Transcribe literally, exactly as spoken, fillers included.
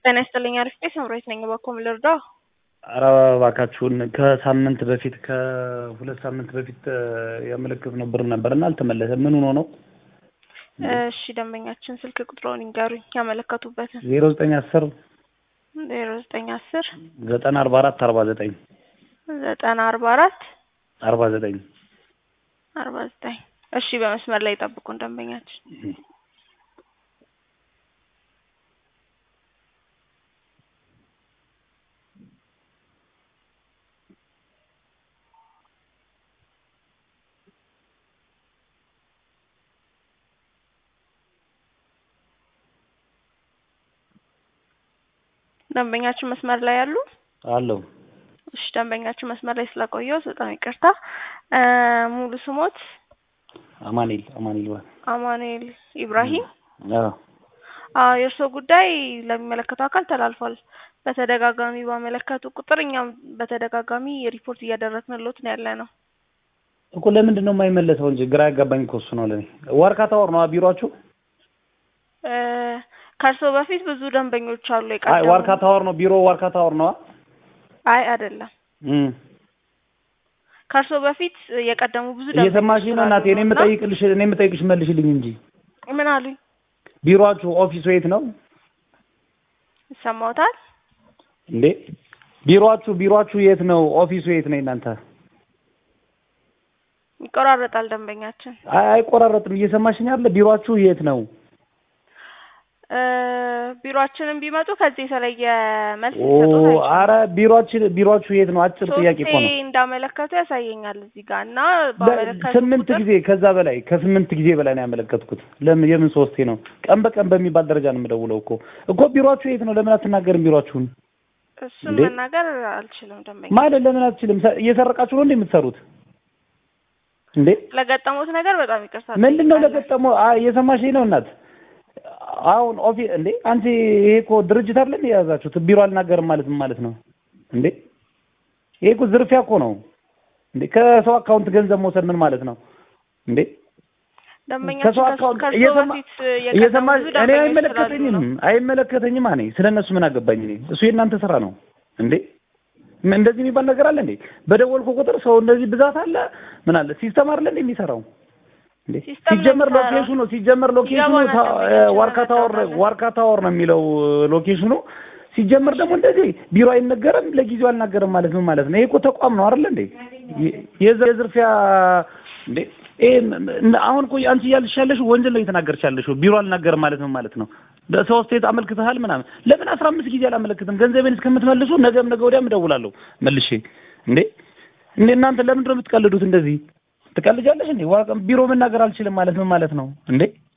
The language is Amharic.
ጤና ይስጥልኝ አሪፍ ነኝ ሰምራዊት ነኝ ባኮም ልርዳ ኧረ እባካችሁን ከሳምንት በፊት ከሁለት ሳምንት በፊት ያመለክት ነበር ነበርና አልተመለሰም ምን ሆኖ ነው? እሺ ደንበኛችን ስልክ ቁጥሩን ይንገሩኝ ያመለከቱበትን ዜሮ ዘጠኝ አስር ዜሮ ዘጠኝ አስር ዘጠና አርባ አራት አርባ ዘጠኝ ዘጠና አርባ አራት አርባ ዘጠኝ አርባ ዘጠኝ እሺ በመስመር ላይ ጠብቁን ደንበኛችን ደንበኛችን መስመር ላይ ያሉ አሎ እሺ ደንበኛችን መስመር ላይ ስለቆየው በጣም ይቅርታ ሙሉ ስሞት አማኑኤል አማኑኤል አማኑኤል ኢብራሂም አዎ አዎ የርሶ ጉዳይ ለሚመለከተው አካል ተላልፏል በተደጋጋሚ ባመለከቱ ቁጥር እኛም በተደጋጋሚ ሪፖርት እያደረግንልዎት ነው ያለነው እኮ ለምንድን ነው የማይመለሰው እንጂ ግራ ያጋባኝ እኮ እሱ ነው ለኔ ዋርካ ታወር ነው ቢሮአችሁ እ ከርሶ በፊት ብዙ ደንበኞች አሉ የቀደሙ አይ ዋርካ ታወር ነው ቢሮ ዋርካ ታወር ነው አይ አይደለም እም ከርሶ በፊት የቀደሙ ብዙ ደንበኞች እየሰማሽ ነው እናቴ እኔ የምጠይቅልሽ እኔ የምጠይቅሽ መልሽልኝ እንጂ ምን አሉኝ ቢሮአችሁ ኦፊሱ የት ነው ሰማውታል እንዴ ቢሮአችሁ ቢሮአችሁ የት ነው ኦፊሱ የት ነው እናንተ ይቆራረጣል ደንበኛችን አይ አይቆራረጥም እየሰማሽኝ አይደል ቢሮአችሁ የት ነው እ ቢሮአችንን ቢመጡ ከዚህ የተለየ መልስ ይሰጡት ኦ አረ ቢሮአችን ቢሮአችሁ የት ነው አጭር ጥያቄ እኮ ነው እንዳመለከቱ ያሳየኛል እዚህ ጋር እና ባመለከቱ ስምንት ጊዜ ከዛ በላይ ከስምንት ጊዜ በላይ ነው ያመለከትኩት ለምን የምን ሶስቴ ነው ቀን በቀን በሚባል ደረጃ ነው የምደውለው እኮ እኮ ቢሮአችሁ የት ነው ለምን አትናገርም ቢሮአችሁን እሱን መናገር አልችልም ደንበኛ ማለት ለምን አትችልም እየሰረቃችሁ ነው እንዴ የምትሰሩት እንዴ ለገጠሙት ነገር በጣም ይቅርታ ምንድነው ለገጠመው እየሰማሽኝ ነው እናት አሁን ኦፊ እንዴ አንቺ ይሄ እኮ ድርጅት አይደል የያዛችሁት ቢሮ አልናገርም ማለት ምን ማለት ነው እንዴ ይሄ እኮ ዝርፊያ እኮ ነው እንዴ ከሰው አካውንት ገንዘብ መውሰድ ምን ማለት ነው እንዴ ደንበኛችን እየሰማሽ እኔ አይመለከተኝም አይመለከተኝም እኔ ስለነሱ ምን አገባኝ እኔ እሱ የእናንተ ስራ ነው እንዴ እንደዚህ የሚባል ነገር አለ እንዴ በደወልኩ ቁጥር ሰው እንደዚህ ብዛት አለ ምን አለ ሲስተም አይደል እንዴ የሚሰራው እንዴ ሲጀመር ሎኬሽኑ ሲጀመር ሎኬሽኑ ዋርካ ታወር ዋርካ ታወር ነው የሚለው ሎኬሽኑ ሲጀመር ደግሞ እንደዚህ ቢሮ አይነገርም ለጊዜው አልናገርም ማለት ምን ማለት ነው ይሄ እኮ ተቋም ነው አይደል እንዴ የዝርፊያ እንዴ ኤ አሁን እኮ አንቺ ያልሻለሽ ወንጀል ነው እየተናገርሻለሽ ቢሮ አልናገርም ማለት ምን ማለት ነው በሶስት የት አመልክተሃል ምናምን ለምን አስራ አምስት ጊዜ አላመለክትም ገንዘቤን እስከምትመልሱ ነገም ነገ ወዲያም እደውላለሁ መልሼ እንዴ እንዴ እናንተ ለምን ነው የምትቀልዱት እንደዚህ ትቀልጃለሽ እንዴ ቢሮ መናገር አልችልም ማለት ምን ማለት ነው እንዴ